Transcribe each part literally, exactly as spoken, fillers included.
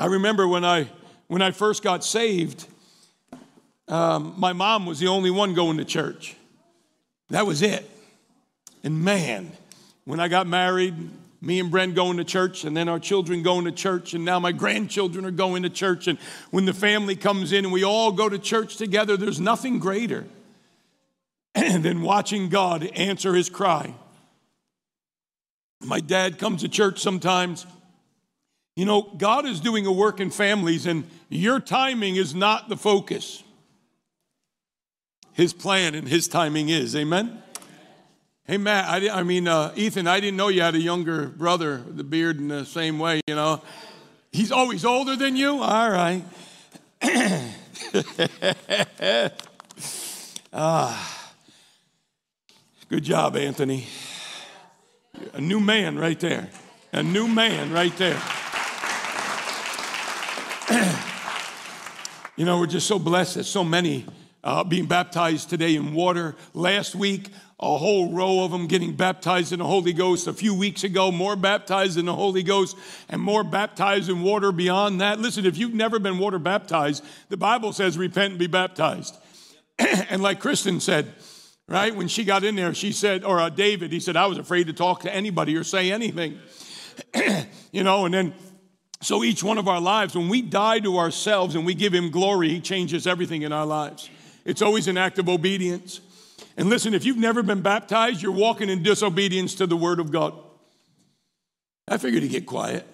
I remember when I when I first got saved, um, my mom was the only one going to church. That was it. And man, when I got married, me and Brent going to church, and then our children going to church, and now my grandchildren are going to church. And when the family comes in and we all go to church together, there's nothing greater than watching God answer his cry. My dad comes to church sometimes. You know, God is doing a work in families, and your timing is not the focus. His plan and his timing is. Amen? Hey, Matt, I, I mean, uh, Ethan, I didn't know you had a younger brother, the beard in the same way, you know. He's always older than you? All right. ah, good job, Anthony. A new man right there. A new man right there. You know, we're just so blessed that so many uh, being baptized today in water. Last week, a whole row of them getting baptized in the Holy Ghost. A few weeks ago, more baptized in the Holy Ghost and more baptized in water beyond that. Listen, if you've never been water baptized, the Bible says repent and be baptized. And like Kristen said, right, when she got in there, she said, or uh, David, he said, I was afraid to talk to anybody or say anything. You know, and then, so each one of our lives, when we die to ourselves and we give him glory, he changes everything in our lives. It's always an act of obedience. And listen, if you've never been baptized, you're walking in disobedience to the word of God. I figured he'd get quiet.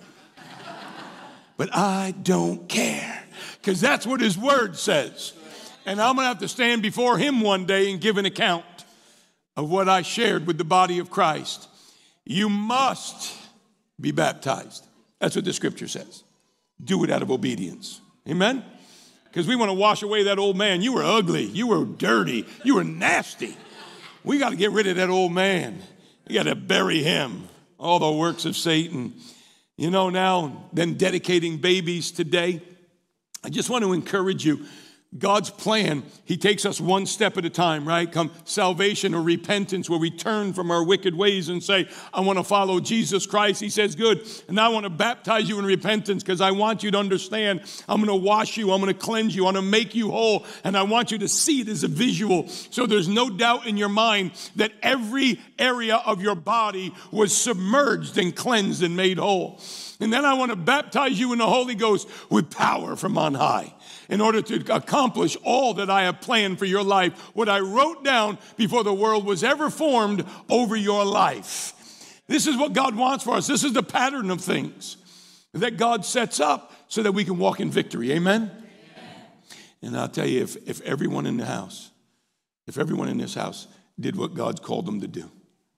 But I don't care, because that's what his word says. And I'm going to have to stand before him one day and give an account of what I shared with the body of Christ. You must be baptized. That's what the scripture says. Do it out of obedience. Amen? Because we want to wash away that old man. You were ugly. You were dirty. You were nasty. We got to get rid of that old man. We got to bury him. All the works of Satan. You know, now, then dedicating babies today. I just want to encourage you. God's plan, he takes us one step at a time, right? Come salvation or repentance, where we turn from our wicked ways and say, I want to follow Jesus Christ. He says, good. And I want to baptize you in repentance, because I want you to understand I'm going to wash you. I'm going to cleanse you. I'm going to make you whole. And I want you to see it as a visual. So there's no doubt in your mind that every area of your body was submerged and cleansed and made whole. And then I want to baptize you in the Holy Ghost with power from on high, in order to accomplish all that I have planned for your life, what I wrote down before the world was ever formed over your life. This is what God wants for us. This is the pattern of things that God sets up so that we can walk in victory. Amen? Amen. And I'll tell you, if, if everyone in the house, if everyone in this house did what God's called them to do,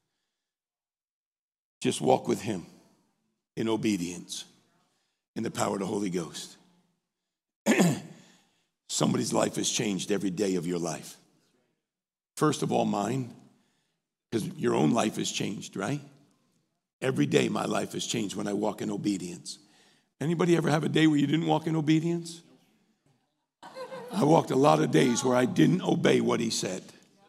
just walk with him in obedience, in the power of the Holy Ghost. Somebody's life has changed every day of your life. First of all, mine, because your own life has changed, right? Every day my life has changed when I walk in obedience. Anybody ever have a day where you didn't walk in obedience? I walked a lot of days where I didn't obey what he said.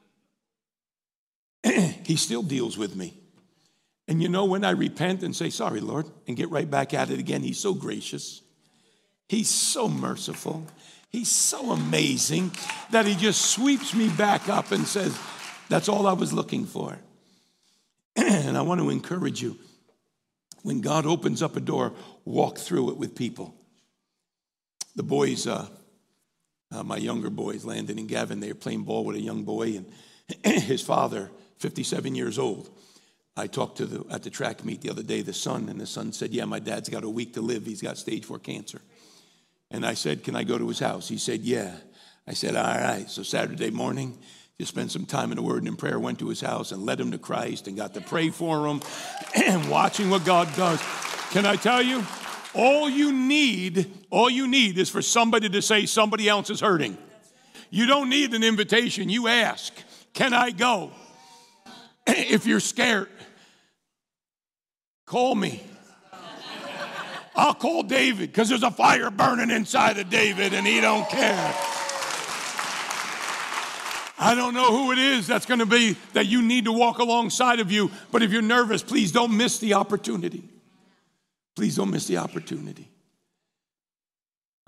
He still deals with me. And you know, when I repent and say, sorry, Lord, and get right back at it again, he's so gracious. He's so merciful. He's so amazing that he just sweeps me back up and says, that's all I was looking for. And I want to encourage you, when God opens up a door, walk through it with people. The boys, uh, uh, my younger boys, Landon and Gavin, they were playing ball with a young boy, and his father, fifty-seven years old. I talked to the at the track meet the other day, the son, and the son said, yeah, my dad's got a week to live. He's got stage four cancer. And I said, can I go to his house? He said, yeah. I said, all right. So Saturday morning, just spent some time in the Word and in prayer, went to his house and led him to Christ and got to pray for him and watching what God does. Can I tell you, all you need, all you need is for somebody to say somebody else is hurting. You don't need an invitation. You ask, can I go? If you're scared, call me. I'll call David, because there's a fire burning inside of David and he don't care. I don't know who it is that's going to be that you need to walk alongside of you, but if you're nervous, please don't miss the opportunity. Please don't miss the opportunity.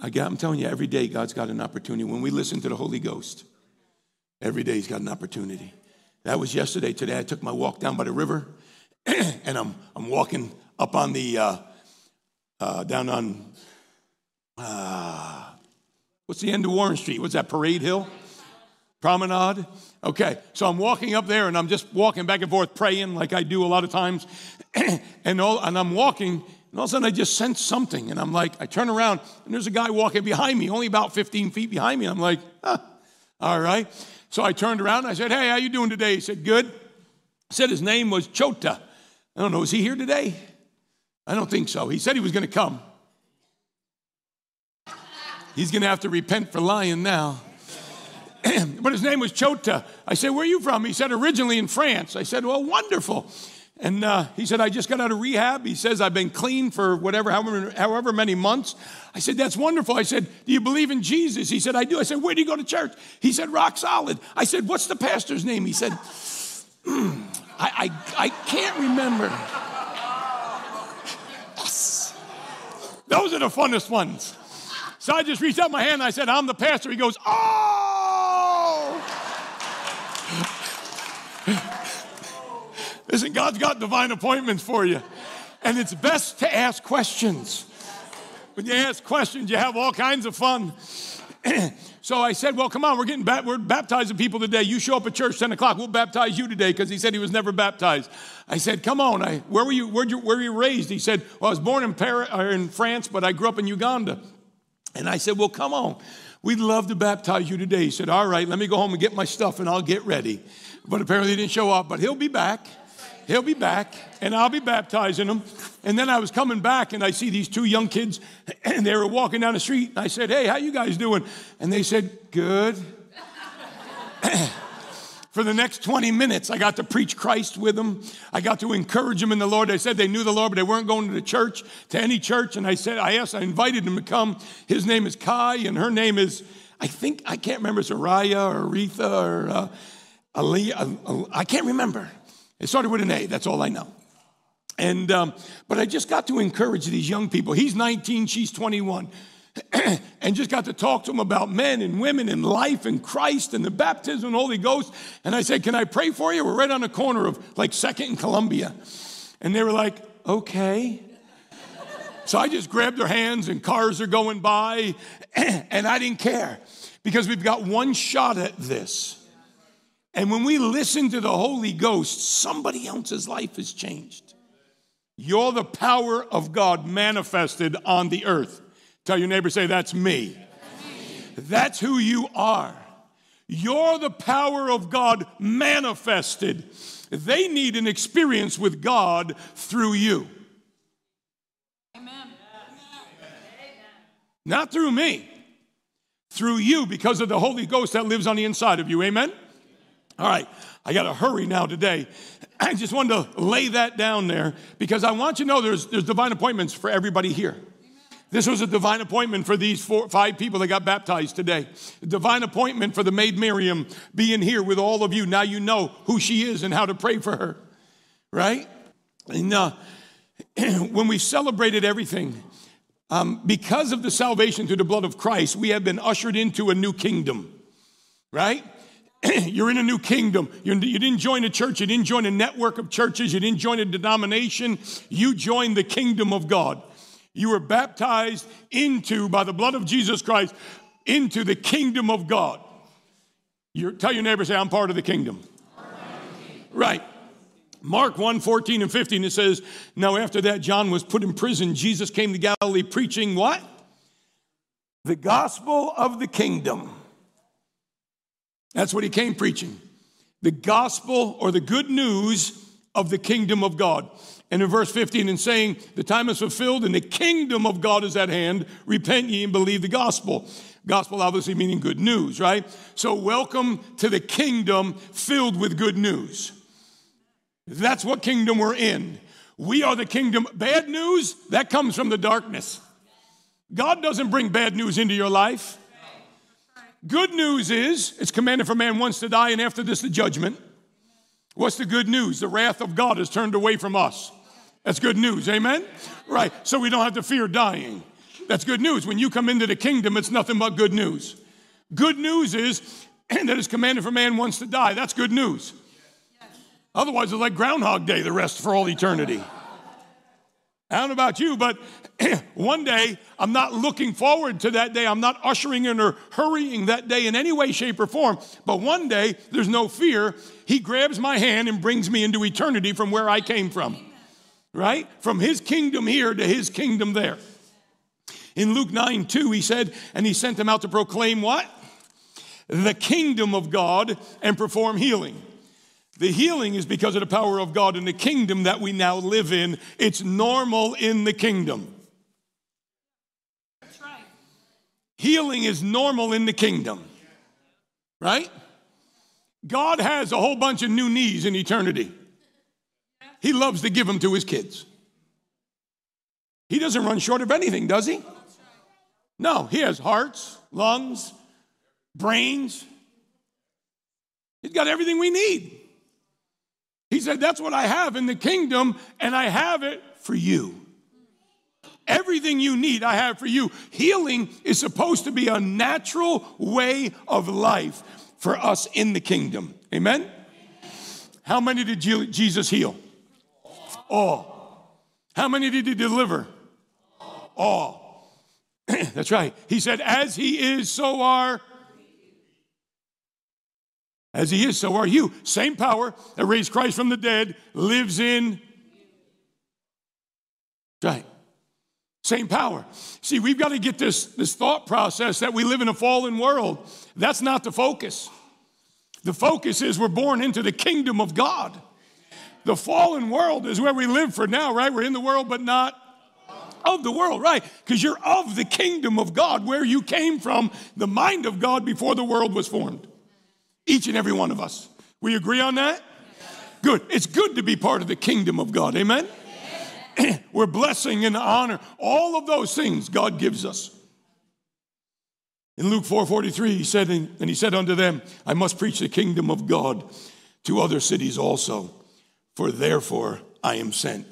I got, I'm telling you, every day God's got an opportunity. When we listen to the Holy Ghost, every day he's got an opportunity. That was yesterday. Today I took my walk down by the river, and I'm I'm walking up on the, uh, uh, down on, uh, what's the end of Warren Street? What's that, Parade Hill? Promenade? Okay, so I'm walking up there, and I'm just walking back and forth praying like I do a lot of times, and, all, and I'm walking, and all of a sudden I just sense something, and I'm like, I turn around, and there's a guy walking behind me, only about fifteen feet behind me. I'm like, huh, all right. So I turned around, and I said, hey, how you doing today? He said, good. I said his name was Chota. I don't know, is he here today? I don't think so. He said he was going to come. He's going to have to repent for lying now. But his name was Chota. I said, where are you from? He said, originally in France. I said, well, wonderful. And uh, he said, I just got out of rehab. He says, I've been clean for whatever, however, however many months. I said, that's wonderful. I said, do you believe in Jesus? He said, I do. I said, where do you go to church? He said, Rock Solid. I said, what's the pastor's name? He said, mm, I, I, I can't remember. Yes. Those are the funnest ones. So I just reached out my hand and I said, I'm the pastor. He goes, oh! Listen, God's got divine appointments for you. And it's best to ask questions. When you ask questions, you have all kinds of fun. So I said, well, come on, we're getting ba- we're baptizing people today. You show up at church ten o'clock, we'll baptize you today, because he said he was never baptized. I said, come on, I, where were you, where'd you, where were you raised? He said, well, I was born in, Paris, or in France, but I grew up in Uganda. And I said, well, come on. We'd love to baptize you today. He said, all right, let me go home and get my stuff and I'll get ready. But apparently he didn't show up, but he'll be back. He'll be back, and I'll be baptizing him. And then I was coming back, and I see these two young kids, and they were walking down the street. And I said, hey, how you guys doing? And they said, good. For the next twenty minutes, I got to preach Christ with them. I got to encourage them in the Lord. They said they knew the Lord, but they weren't going to the church, to any church. And I said, I asked, I invited them to come. His name is Kai, and her name is, I think, I can't remember, it's Araya or Aretha or uh, Aliyah. I can't remember. It started with an A, that's all I know. And um, but I just got to encourage these young people. He's nineteen, she's twenty-one. And just got to talk to them about men and women and life and Christ and the baptism and Holy Ghost. And I said, can I pray for you? We're right on the corner of like Second and Columbia. And they were like, okay. So I just grabbed their hands, and cars are going by, and I didn't care, because we've got one shot at this. And when we listen to the Holy Ghost, somebody else's life is changed. You're the power of God manifested on the earth. Tell your neighbor, say, that's me. That's who you are. You're the power of God manifested. They need an experience with God through you. Amen. Not through me. Through you, because of the Holy Ghost that lives on the inside of you. Amen? All right, I got to hurry now today. I just wanted to lay that down there, because I want you to know there's, there's divine appointments for everybody here. This was a divine appointment for these four, five people that got baptized today. A divine appointment for the maid Miriam being here with all of you. Now you know who she is and how to pray for her, right? And uh, when we celebrated everything, um, because of the salvation through the blood of Christ, we have been ushered into a new kingdom, right? You're in a new kingdom. You're, you didn't join a church. You didn't join a network of churches. You didn't join a denomination. You joined the kingdom of God. You were baptized into, by the blood of Jesus Christ, into the kingdom of God. You're, tell your neighbor, say, I'm part of the kingdom. Right. Mark one, fourteen and fifteen, it says, now after that John was put in prison, Jesus came to Galilee preaching what? The gospel of the kingdom. That's what he came preaching. The gospel, or the good news of the kingdom of God. And in verse fifteen, and saying, the time is fulfilled and the kingdom of God is at hand. Repent ye and believe the gospel. Gospel obviously meaning good news, right? So welcome to the kingdom filled with good news. That's what kingdom we're in. We are the kingdom. Bad news, that comes from the darkness. God doesn't bring bad news into your life. Good news is, it's commanded for man once to die, and after this, the judgment. What's the good news? The wrath of God is turned away from us. That's good news, amen? Right, so we don't have to fear dying. That's good news. When you come into the kingdom, it's nothing but good news. Good news is that it's commanded for man once to die. That's good news. Otherwise, it's like Groundhog Day, the rest for all eternity. I don't know about you, but one day, I'm not looking forward to that day. I'm not ushering in or hurrying that day in any way, shape, or form. But one day, there's no fear. He grabs my hand and brings me into eternity from where I came from. Right? From his kingdom here to his kingdom there. In Luke nine two, he said, and he sent them out to proclaim what? The kingdom of God and perform healing. The healing is because of the power of God in the kingdom that we now live in. It's normal in the kingdom. That's right. Healing is normal in the kingdom. Right? God has a whole bunch of new knees in eternity. He loves to give them to his kids. He doesn't run short of anything, does he? No, he has hearts, lungs, brains. He's got everything we need. He said, that's what I have in the kingdom, and I have it for you. Everything you need, I have for you. Healing is supposed to be a natural way of life for us in the kingdom. Amen? How many did Jesus heal? All. How many did he deliver? All. That's right. He said, as he is, so are. As he is, so are you. Same power that raised Christ from the dead lives in. That's right. Same power. See, we've got to get this, this thought process that we live in a fallen world. That's not the focus. The focus is we're born into the kingdom of God. The fallen world is where we live for now, right? We're in the world, but not of the world, right? Because you're of the kingdom of God, where you came from, the mind of God before the world was formed. Each and every one of us. We agree on that? Good. It's good to be part of the kingdom of God. Amen? We're blessing and honor. All of those things God gives us. In Luke four forty-three, he said, and he said unto them, I must preach the kingdom of God to other cities also, for therefore I am sent.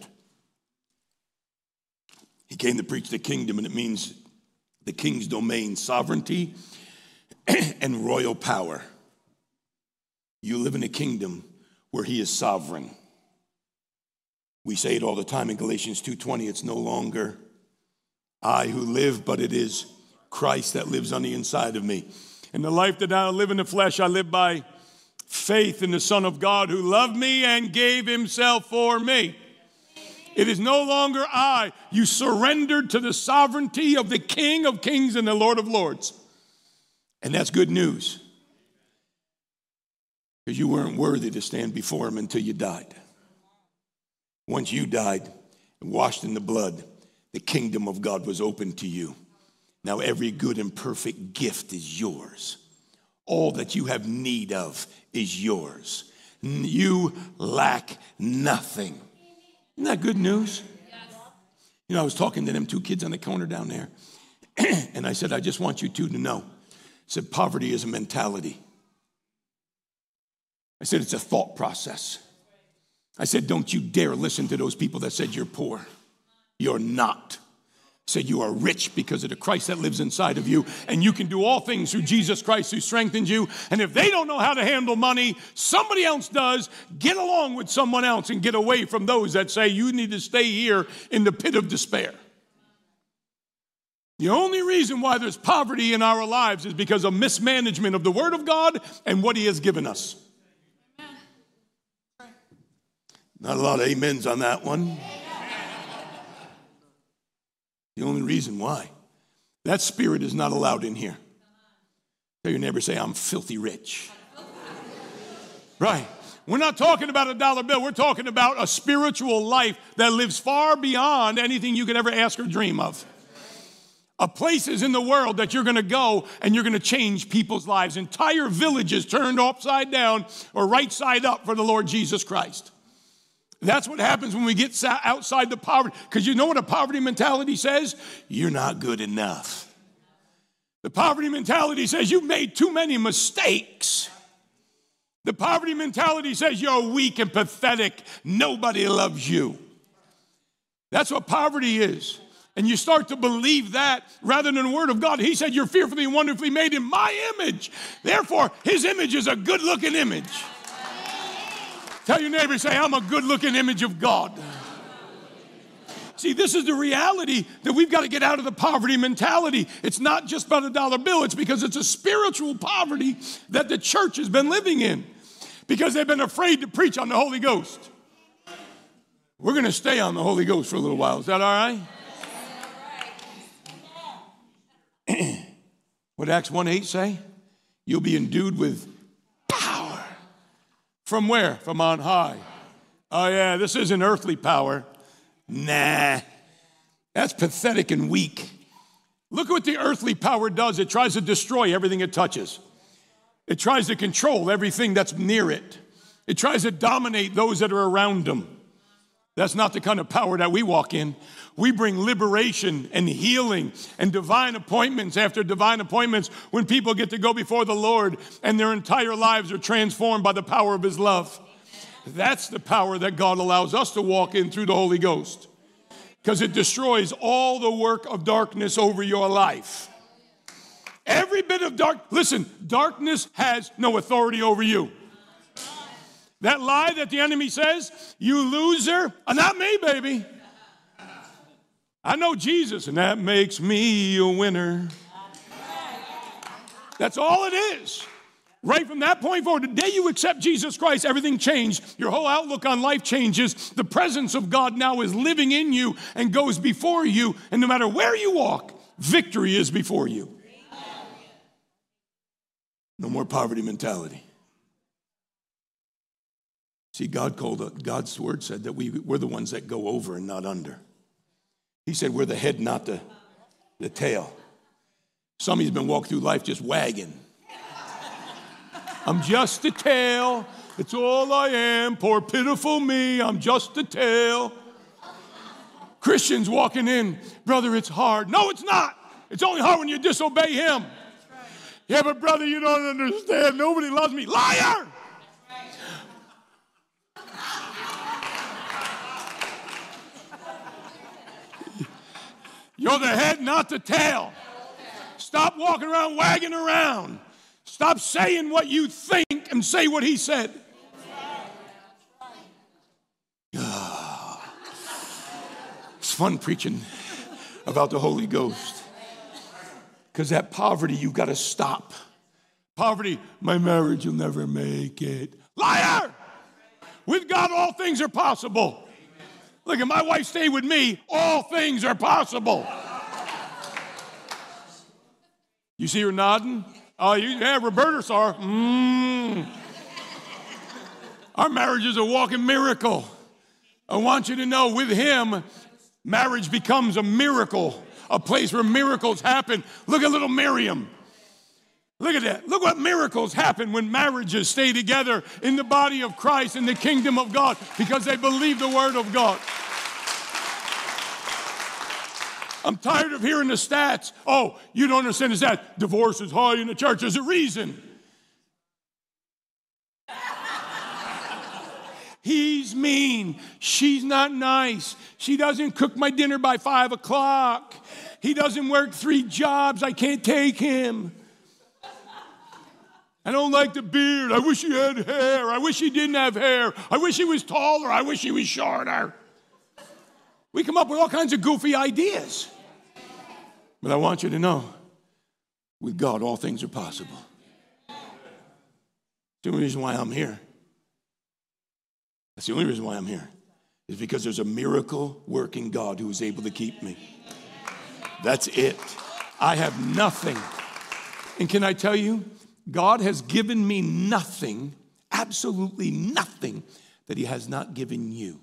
He came to preach the kingdom, and it means the king's domain, sovereignty, and royal power. You live in a kingdom where he is sovereign. We say it all the time in Galatians two twenty, it's no longer I who live, but it is Christ that lives on the inside of me. And the life that I live in the flesh, I live by faith in the Son of God who loved me and gave himself for me. It is no longer I. You surrendered to the sovereignty of the King of Kings and the Lord of Lords. And that's good news. Because you weren't worthy to stand before him until you died. Once you died and washed in the blood, the kingdom of God was open to you. Now every good and perfect gift is yours. All that you have need of is yours. You lack nothing. Isn't that good news? You know, I was talking to them two kids on the corner down there. And I said, I just want you two to know. I said, poverty is a mentality. I said, it's a thought process. I said, don't you dare listen to those people that said you're poor. You're not. I said, you are rich because of the Christ that lives inside of you, and you can do all things through Jesus Christ who strengthens you. And if they don't know how to handle money, somebody else does. Get along with someone else and get away from those that say you need to stay here in the pit of despair. The only reason why there's poverty in our lives is because of mismanagement of the Word of God and what he has given us. Not a lot of amens on that one. The only reason why. That spirit is not allowed in here. Tell your neighbor, say, I'm filthy rich. Right. We're not talking about a dollar bill. We're talking about a spiritual life that lives far beyond anything you could ever ask or dream of. A places in the world that you're going to go and you're going to change people's lives. Entire villages turned upside down or right side up for the Lord Jesus Christ. That's what happens when we get outside the poverty. Because you know what a poverty mentality says? You're not good enough. The poverty mentality says you've made too many mistakes. The poverty mentality says you're weak and pathetic. Nobody loves you. That's what poverty is. And you start to believe that rather than the word of God. He said, you're fearfully and wonderfully made in my image. Therefore, his image is a good-looking image. Tell your neighbor, say, I'm a good-looking image of God. See, this is the reality that we've got to get out of the poverty mentality. It's not just about a dollar bill. It's because it's a spiritual poverty that the church has been living in because they've been afraid to preach on the Holy Ghost. We're going to stay on the Holy Ghost for a little while. Is that all right? What Acts one eight say? You'll be endued with power. From where? From on high. Oh yeah, this isn't earthly power. Nah, that's pathetic and weak. Look what the earthly power does. It tries to destroy everything it touches. It tries to control everything that's near it. It tries to dominate those that are around them. That's not the kind of power that we walk in. We bring liberation and healing and divine appointments after divine appointments when people get to go before the Lord and their entire lives are transformed by the power of his love. That's the power that God allows us to walk in through the Holy Ghost because it destroys all the work of darkness over your life. Every bit of dark, listen, darkness has no authority over you. That lie that the enemy says, you loser, uh, not me, baby. I know Jesus, and that makes me a winner. That's all it is. Right from that point forward, the day you accept Jesus Christ, everything changed. Your whole outlook on life changes. The presence of God now is living in you and goes before you. And no matter where you walk, victory is before you. No more poverty mentality. See, God called, God's word said that we, we're the ones that go over and not under. He said we're the head, not the, the tail. Some of you's been walking through life just wagging. I'm just a tail. It's all I am. Poor pitiful me. I'm just a tail. Christians walking in, brother, it's hard. No, it's not. It's only hard when you disobey him. Yeah, but brother, you don't understand. Nobody loves me. Liar! You're the head, not the tail. Stop walking around wagging around. Stop saying what you think and say what he said. Oh, it's fun preaching about the Holy Ghost. Because that poverty, you've got to stop. Poverty, my marriage will never make it. Liar! With God, all things are possible. Look, if my wife stayed with me, all things are possible. You see her nodding? Oh, you, yeah, Roberta saw her. Mm. Our marriage is a walking miracle. I want you to know, with him, marriage becomes a miracle, a place where miracles happen. Look at little Miriam. Look at that. Look what miracles happen when marriages stay together in the body of Christ, in the kingdom of God, because they believe the word of God. I'm tired of hearing the stats. Oh, you don't understand the stats. Divorce is high in the church. There's a reason. He's mean. She's not nice. She doesn't cook my dinner by five o'clock. He doesn't work three jobs. I can't take him. I don't like the beard. I wish he had hair. I wish he didn't have hair. I wish he was taller. I wish he was shorter. We come up with all kinds of goofy ideas. But I want you to know, with God, all things are possible. The only reason why I'm here, that's the only reason why I'm here, is because there's a miracle-working God who is able to keep me. That's it. I have nothing. And can I tell you, God has given me nothing, absolutely nothing, that he has not given you.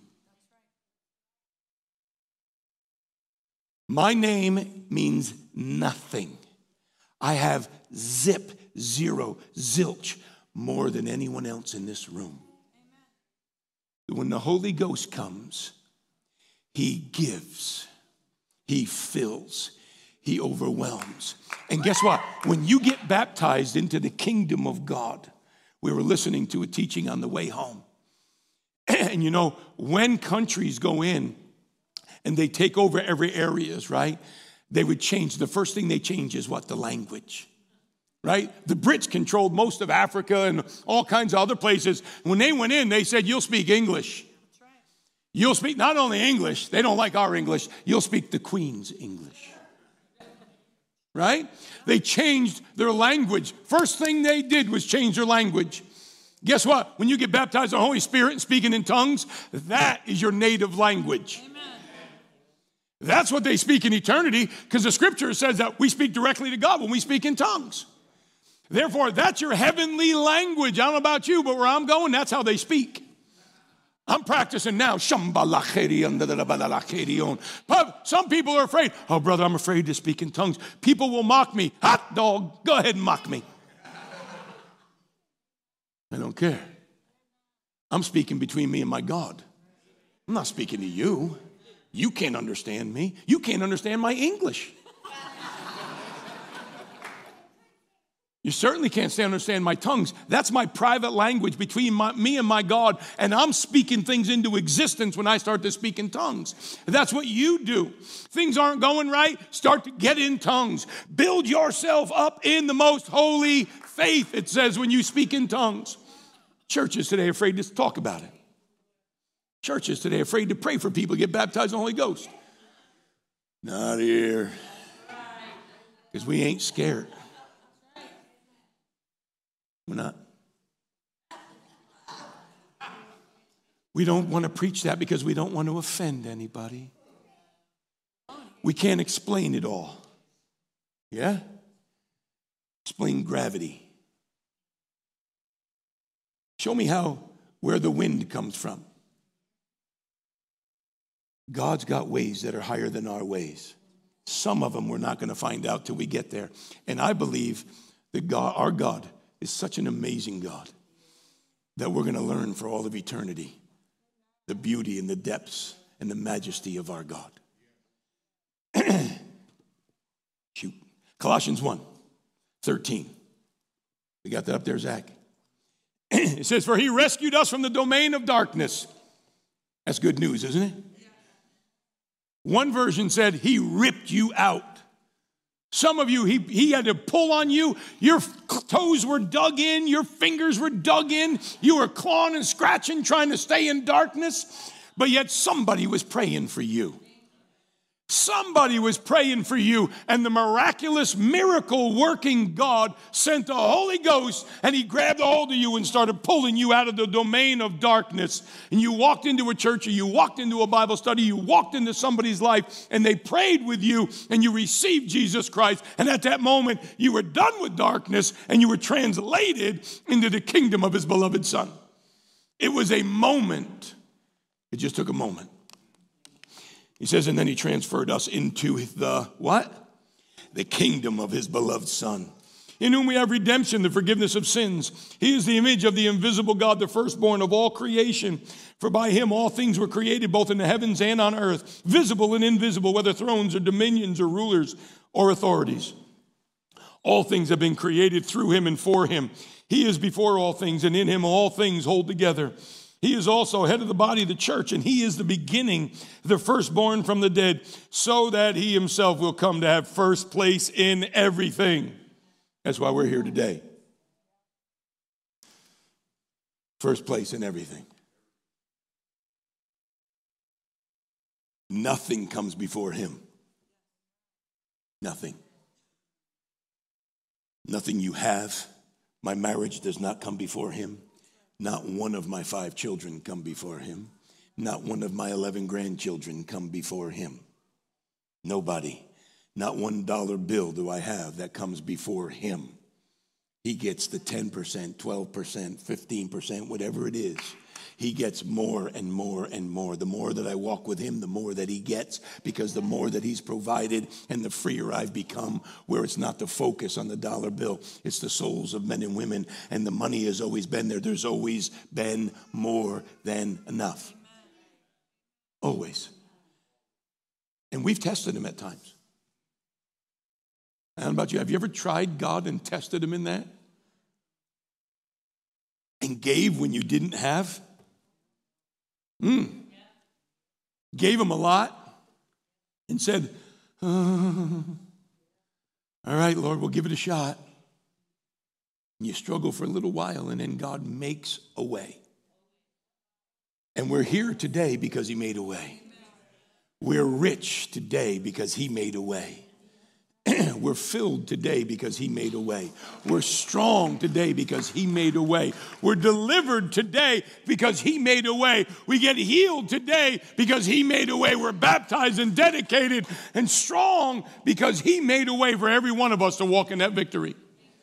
My name means nothing. I have zip, zero, zilch, more than anyone else in this room. When the Holy Ghost comes, he gives, he fills, he overwhelms. And guess what? When you get baptized into the kingdom of God, we were listening to a teaching on the way home. And you know, when countries go in and they take over every areas, right? They would change. The first thing they change is what? The language, right? The Brits controlled most of Africa and all kinds of other places. When they went in, they said, you'll speak English. You'll speak not only English, they don't like our English, you'll speak the Queen's English. Right? They changed their language. First thing they did was change their language. Guess what? When you get baptized in the Holy Spirit and speaking in tongues, that is your native language. Amen. That's what they speak in eternity, because the scripture says that we speak directly to God when we speak in tongues. Therefore, that's your heavenly language. I don't know about you, but where I'm going, that's how they speak. I'm practicing now. Some people are afraid. Oh, brother, I'm afraid to speak in tongues. People will mock me. Hot dog, go ahead and mock me. I don't care. I'm speaking between me and my God. I'm not speaking to you. You can't understand me. You can't understand my English. You certainly can't understand my tongues. That's my private language between my, me and my God, and I'm speaking things into existence when I start to speak in tongues. That's what you do. Things aren't going right, start to get in tongues. Build yourself up in the most holy faith, it says, when you speak in tongues. Churches today are afraid to talk about it. Churches today are afraid to pray for people to get baptized in the Holy Ghost. Not here. Because we ain't scared. We're not. We don't want to preach that because we don't want to offend anybody. We can't explain it all. Yeah? Explain gravity. Show me how, where the wind comes from. God's got ways that are higher than our ways. Some of them we're not going to find out till we get there. And I believe that God, our God, is such an amazing God that we're going to learn for all of eternity the beauty and the depths and the majesty of our God. Shoot. Colossians one, thirteen. We got that up there, Zach. It says, for he rescued us from the domain of darkness. That's good news, isn't it? One version said he ripped you out. Some of you, he, he had to pull on you. Your toes were dug in. Your fingers were dug in. You were clawing and scratching, trying to stay in darkness. But yet somebody was praying for you. Somebody was praying for you, and the miraculous, miracle-working God sent the Holy Ghost, and he grabbed a hold of you and started pulling you out of the domain of darkness. And you walked into a church, or you walked into a Bible study, you walked into somebody's life, and they prayed with you, and you received Jesus Christ. And at that moment, you were done with darkness, and you were translated into the kingdom of his beloved Son. It was a moment. It just took a moment. He says, and then he transferred us into the what? The kingdom of his beloved Son, in whom we have redemption, the forgiveness of sins. He is the image of the invisible God, the firstborn of all creation. For by him all things were created, both in the heavens and on earth, visible and invisible, whether thrones or dominions or rulers or authorities. All things have been created through him and for him. He is before all things, and in him all things hold together. He is also head of the body of the church, and he is the beginning, the firstborn from the dead, so that he himself will come to have first place in everything. That's why we're here today. First place in everything. Nothing comes before him. Nothing. Nothing you have. My marriage does not come before him. Not one of my five children come before him. Not one of my eleven grandchildren come before him. Nobody. Not one dollar bill do I have that comes before him. He gets the ten percent, twelve percent, fifteen percent, whatever it is. He gets more and more and more. The more that I walk with him, the more that he gets, because the more that he's provided and the freer I've become, where it's not the focus on the dollar bill, it's the souls of men and women, and the money has always been there. There's always been more than enough. Always. And we've tested him at times. I don't know about you. Have you ever tried God and tested him in that? And gave when you didn't have? Mm. Gave him a lot, and said, oh, all right, Lord, we'll give it a shot. And you struggle for a little while, and then God makes a way. And we're here today because he made a way. We're rich today because he made a way. We're filled today because he made a way. We're strong today because he made a way. We're delivered today because he made a way. We get healed today because he made a way. We're baptized and dedicated and strong because he made a way for every one of us to walk in that victory.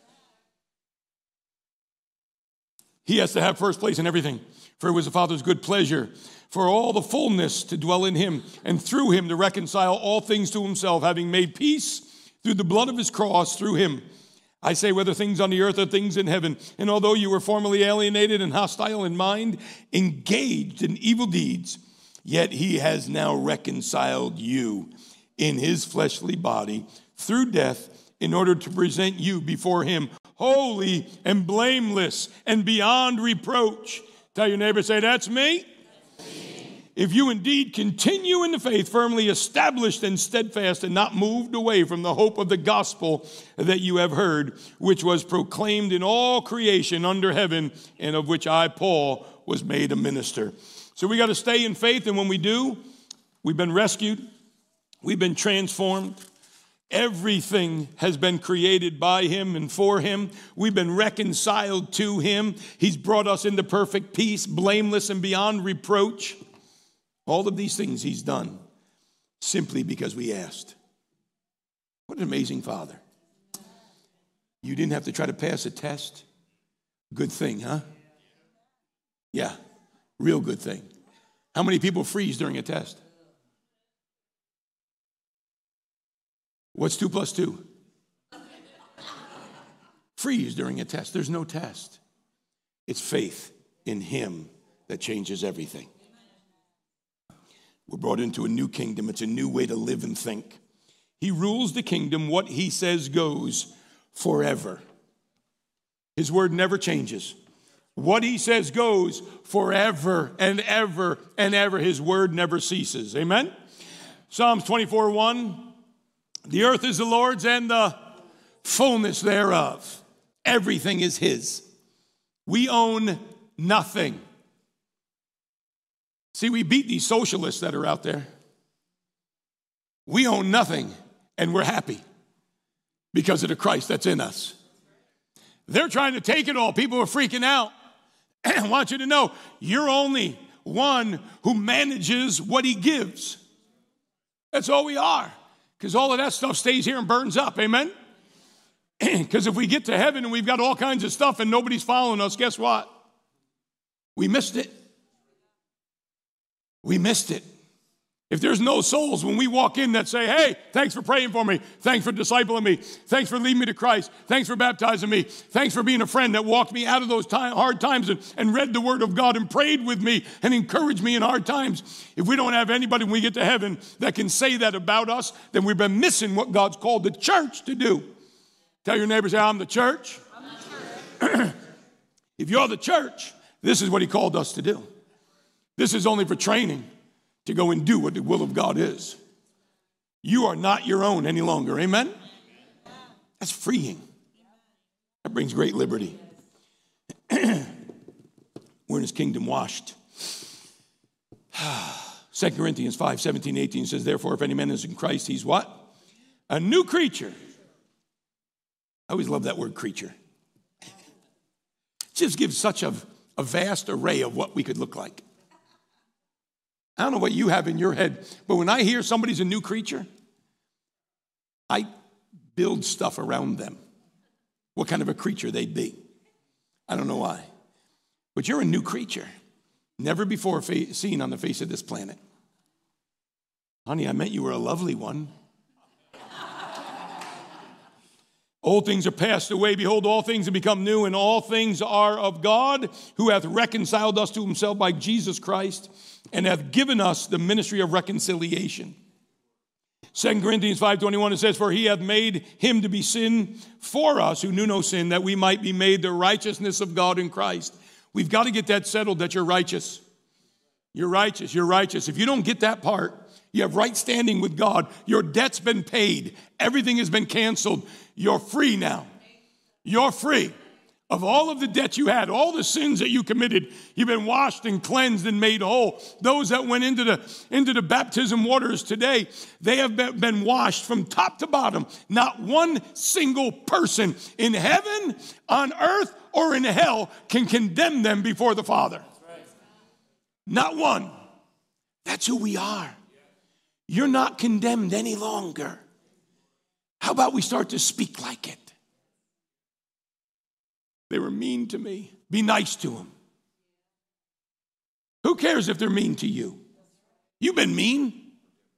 He has to have first place in everything. For it was the Father's good pleasure for all the fullness to dwell in him, and through him to reconcile all things to himself, having made peace through the blood of his cross, through him. I say, whether things on the earth or things in heaven. And although you were formerly alienated and hostile in mind, engaged in evil deeds, yet he has now reconciled you in his fleshly body through death, in order to present you before him holy and blameless and beyond reproach. Tell your neighbor, say, that's me. That's me. If you indeed continue in the faith, firmly established and steadfast, and not moved away from the hope of the gospel that you have heard, which was proclaimed in all creation under heaven, and of which I, Paul, was made a minister. So we got to stay in faith, and when we do, we've been rescued, we've been transformed. Everything has been created by him and for him. We've been reconciled to him. He's brought us into perfect peace, blameless and beyond reproach. All of these things he's done simply because we asked. What an amazing Father. You didn't have to try to pass a test. Good thing, huh? Yeah, real good thing. How many people freeze during a test? What's two plus two? Freeze during a test. There's no test. It's faith in him that changes everything. We're brought into a new kingdom. It's a new way to live and think. He rules the kingdom. What he says goes forever. His word never changes. What he says goes forever and ever and ever. His word never ceases. Amen? Psalms twenty-four one. The earth is the Lord's and the fullness thereof. Everything is his. We own nothing. See, we beat these socialists that are out there. We own nothing, and we're happy because of the Christ that's in us. They're trying to take it all. People are freaking out. I want you to know, you're only one who manages what he gives. That's all we are. Because all of that stuff stays here and burns up, amen? Because if we get to heaven and we've got all kinds of stuff and nobody's following us, guess what? We missed it. We missed it. If there's no souls when we walk in that say, hey, thanks for praying for me. Thanks for discipling me. Thanks for leading me to Christ. Thanks for baptizing me. Thanks for being a friend that walked me out of those time, hard times and, and read the word of God and prayed with me and encouraged me in hard times. If we don't have anybody when we get to heaven that can say that about us, then we've been missing what God's called the church to do. Tell your neighbors, I'm the church. I'm the church. If you're the church, this is what he called us to do. This is only for training. To go and do what the will of God is. You are not your own any longer. Amen? That's freeing. That brings great liberty. We're in his kingdom washed. Second Corinthians five, seventeen, eighteen says, therefore, if any man is in Christ, he's what? A new creature. I always love that word creature. It just gives such a, a vast array of what we could look like. I don't know what you have in your head, but when I hear somebody's a new creature, I build stuff around them. What kind of a creature they'd be. I don't know why. But you're a new creature, never before fa- seen on the face of this planet. Honey, I meant you were a lovely one. Old things are passed away. Behold, all things have become new, and all things are of God, who hath reconciled us to himself by Jesus Christ, and hath given us the ministry of reconciliation. Second Corinthians five twenty-one, it says, for he hath made him to be sin for us, who knew no sin, that we might be made the righteousness of God in Christ. We've got to get that settled, that you're righteous. You're righteous, you're righteous. If you don't get that part, You have right standing with God. Your debt's been paid. Everything has been canceled. You're free now. You're free. Of all of the debt you had, all the sins that you committed, you've been washed and cleansed and made whole. Those that went into the, into the baptism waters today, they have been, been washed from top to bottom. Not one single person in heaven, on earth, or in hell can condemn them before the Father. Not one. That's who we are. You're not condemned any longer. How about we start to speak like it? They were mean to me. Be nice to them. Who cares if they're mean to you? You've been mean.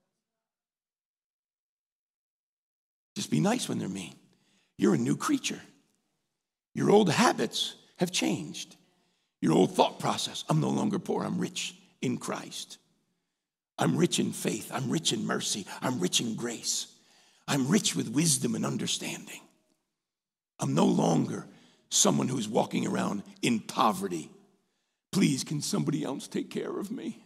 Just be nice when they're mean. You're a new creature. Your old habits have changed. Your old thought process. I'm no longer poor. I'm rich in Christ. I'm rich in faith. I'm rich in mercy. I'm rich in grace. I'm rich with wisdom and understanding. I'm no longer someone who's walking around in poverty. Please, can somebody else take care of me?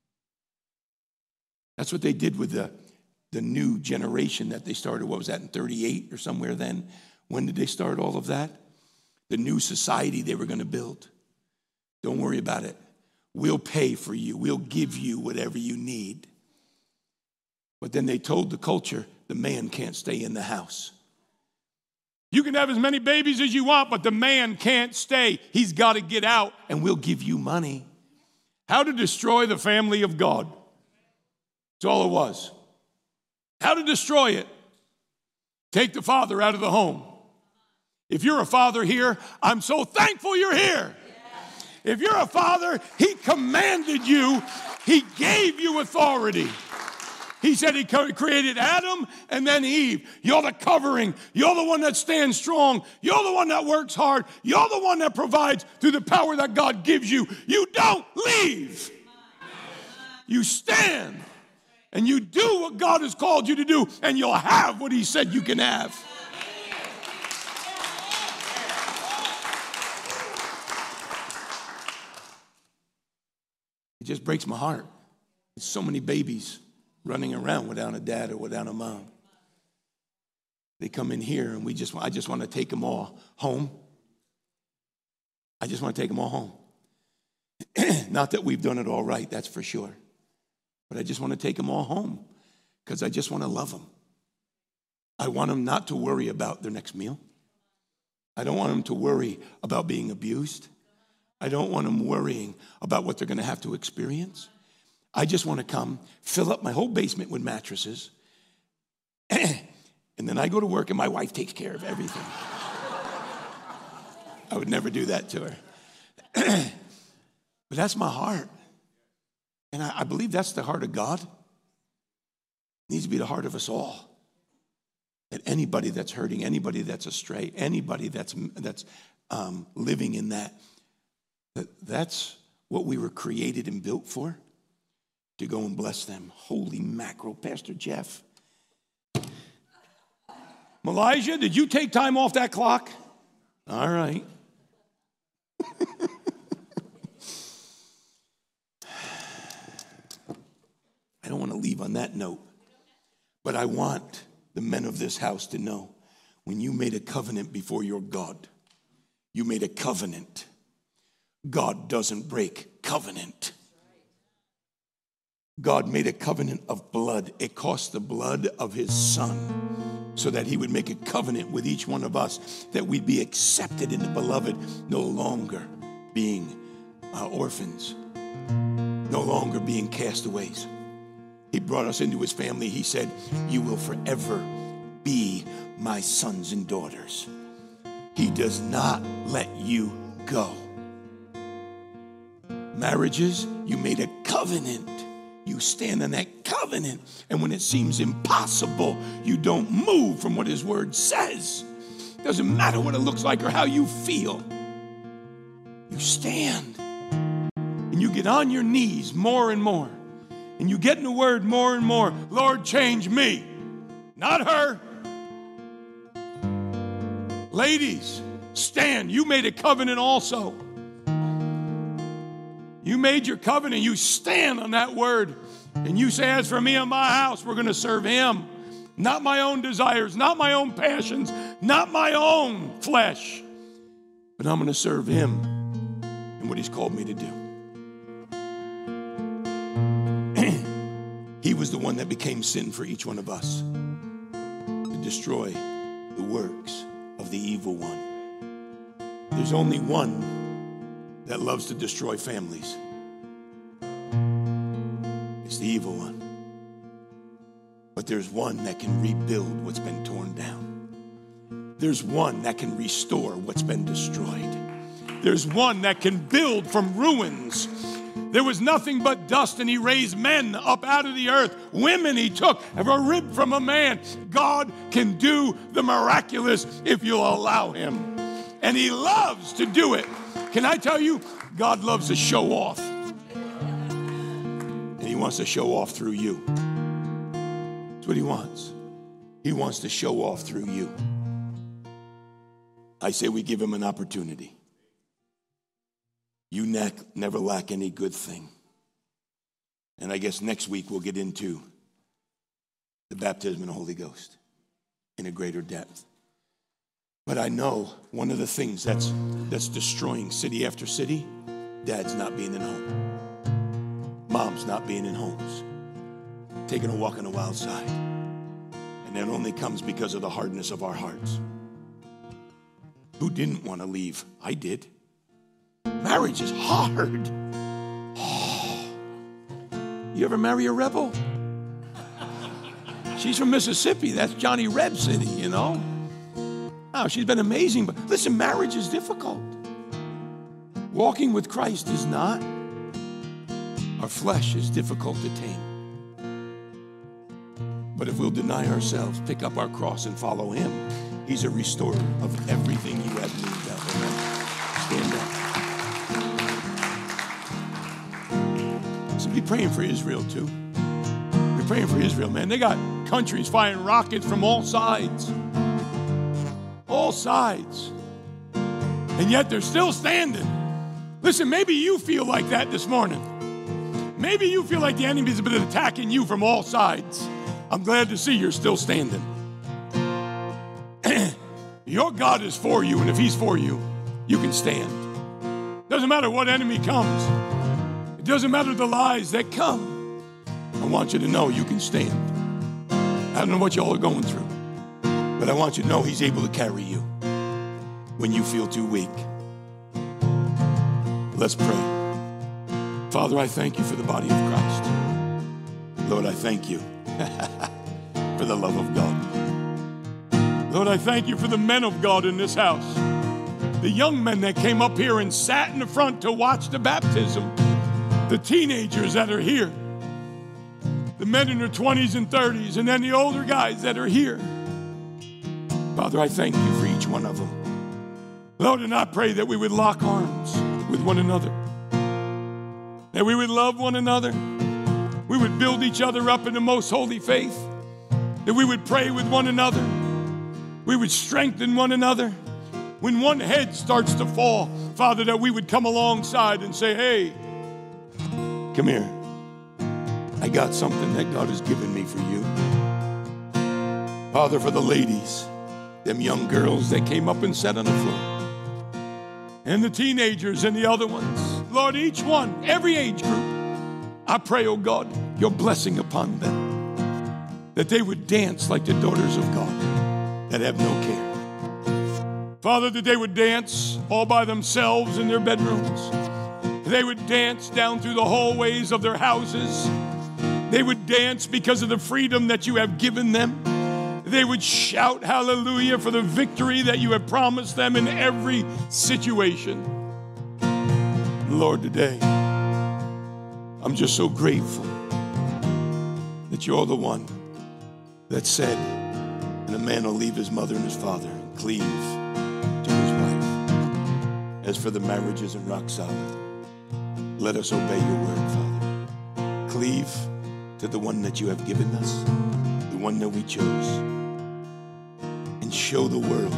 That's what they did with the, the new generation that they started. What was that, in thirty-eight or somewhere then? When did they start all of that? The new society they were going to build. Don't worry about it. We'll pay for you. We'll give you whatever you need. But then they told the culture, the man can't stay in the house. You can have as many babies as you want, but the man can't stay. He's got to get out, and we'll give you money. How to destroy the family of God. That's all it was. How to destroy it. Take the father out of the home. If you're a father here, I'm so thankful you're here. If you're a father, he commanded you. He gave you authority. He said he created Adam and then Eve. You're the covering. You're the one that stands strong. You're the one that works hard. You're the one that provides through the power that God gives you. You don't leave. You stand and you do what God has called you to do, and you'll have what he said you can have. It just breaks my heart. There's so many babies running around without a dad or without a mom. They come in here and we just, I just want to take them all home. I just want to take them all home. Not that we've done it all right, that's for sure. But I just want to take them all home because I just want to love them. I want them not to worry about their next meal. I don't want them to worry about being abused. I don't want them worrying about what they're going to have to experience. I just want to come, fill up my whole basement with mattresses, and then I go to work and my wife takes care of everything. I would never do that to her. But that's my heart. And I, I believe that's the heart of God. It needs to be the heart of us all. That anybody that's hurting, anybody that's astray, anybody that's, that's um, living in that, that, that's what we were created and built for. To go and bless them. Holy mackerel, Pastor Jeff. Elijah, did you take time off that clock? All right. I don't want to leave on that note, but I want the men of this house to know when you made a covenant before your God, you made a covenant. God doesn't break covenant. God made a covenant of blood. It cost the blood of his son so that he would make a covenant with each one of us, that we'd be accepted in the beloved, no longer being uh, orphans, no longer being castaways. He brought us into his family. He said, you will forever be my sons and daughters. He does not let you go. Marriages, you made a covenant. You stand in that covenant, and when it seems impossible, you don't move from what his word says. Doesn't matter what it looks like or how you feel. You stand, and you get on your knees more and more, and you get in the word more and more. Lord, change me, not her. Ladies, stand. You made a covenant also. You made your covenant. You stand on that word. And you say, as for me and my house, we're going to serve him. Not my own desires, not my own passions, not my own flesh. But I'm going to serve him and what he's called me to do. He was the one that became sin for each one of us to destroy the works of the evil one. There's only one that loves to destroy families. It's the evil one. But there's one that can rebuild what's been torn down. There's one that can restore what's been destroyed. There's one that can build from ruins. There was nothing but dust, and he raised men up out of the earth. Women he took, of a rib from a man. God can do the miraculous if you'll allow him. And he loves to do it. Can I tell you, God loves to show off. And he wants to show off through you. That's what he wants. He wants to show off through you. I say we give him an opportunity. You ne- never lack any good thing. And I guess next week we'll get into the baptism in the Holy Ghost in a greater depth. But I know one of the things that's that's destroying city after city, dad's not being in home. Mom's not being in homes. Taking a walk on the wild side. And that only comes because of the hardness of our hearts. Who didn't want to leave? I did. Marriage is hard. Oh. You ever marry a rebel? She's from Mississippi. That's Johnny Reb City, you know. Oh, she's been amazing. But listen, marriage is difficult. Walking with Christ is not. Our flesh is difficult to tame. But if we'll deny ourselves, pick up our cross and follow him, he's a restorer of everything you have need of. Amen. Stand up. So be praying for Israel too. Be praying for Israel, man. They got countries firing rockets from all sides. All sides. And yet they're still standing. Listen, maybe you feel like that this morning. Maybe you feel like the enemy's been attacking you from all sides. I'm glad to see you're still standing. Your God is for you, and if he's for you, you can stand. Doesn't matter what enemy comes. It doesn't matter the lies that come. I want you to know you can stand. I don't know what y'all are going through, but I want you to know he's able to carry you when you feel too weak. Let's pray. Father, I thank you for the body of Christ. Lord, I thank you for the love of God. Lord, I thank you for the men of God in this house. The young men that came up here and sat in the front to watch the baptism. The teenagers that are here. The men in their twenties and thirties, and then the older guys that are here. Father, I thank you for each one of them. Lord, and I pray that we would lock arms with one another. That we would love one another. We would build each other up in the most holy faith. That we would pray with one another. We would strengthen one another. When one head starts to fall, Father, that we would come alongside and say, hey, come here. I got something that God has given me for you. Father, for the ladies, them young girls that came up and sat on the floor, and the teenagers and the other ones, Lord, each one, every age group, I pray, oh God, your blessing upon them, that they would dance like the daughters of God that have no care. Father, that they would dance all by themselves in their bedrooms. They would dance down through the hallways of their houses. They would dance because of the freedom that you have given them. They would shout hallelujah for the victory that you have promised them in every situation. Lord, today, I'm just so grateful that you're the one that said, and a man will leave his mother and his father and cleave to his wife. As for the marriages in Rock Solid, let us obey your word, Father. Cleave to the one that you have given us, the one that we chose, and show the world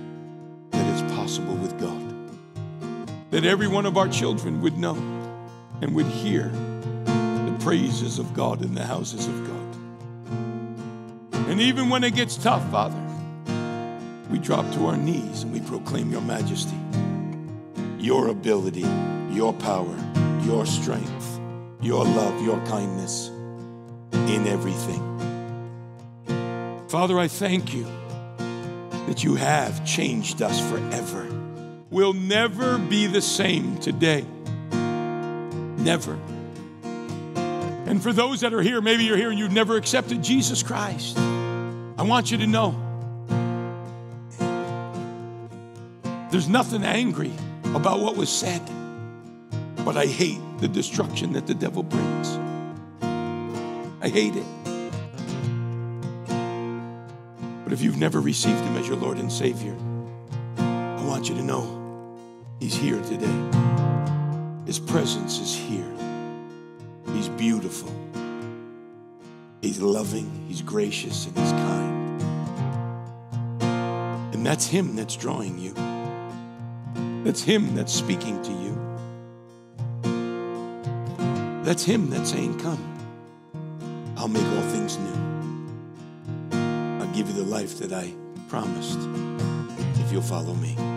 that it's possible with God. That every one of our children would know and would hear the praises of God in the houses of God. And even when it gets tough, Father, we drop to our knees and we proclaim your majesty, your ability, your power, your strength, your love, your kindness in everything. Father, I thank you that you have changed us forever. We'll never be the same today. Never. And for those that are here, maybe you're here and you've never accepted Jesus Christ, I want you to know there's nothing angry about what was said, but I hate the destruction that the devil brings. I hate it. But if you've never received him as your Lord and Savior, I want you to know he's here today. His presence is here. He's beautiful. He's loving, he's gracious, and he's kind. And that's him that's drawing you. That's him that's speaking to you. That's him that's saying, come, I'll make all things new. I'll give you the life that I promised if you'll follow me.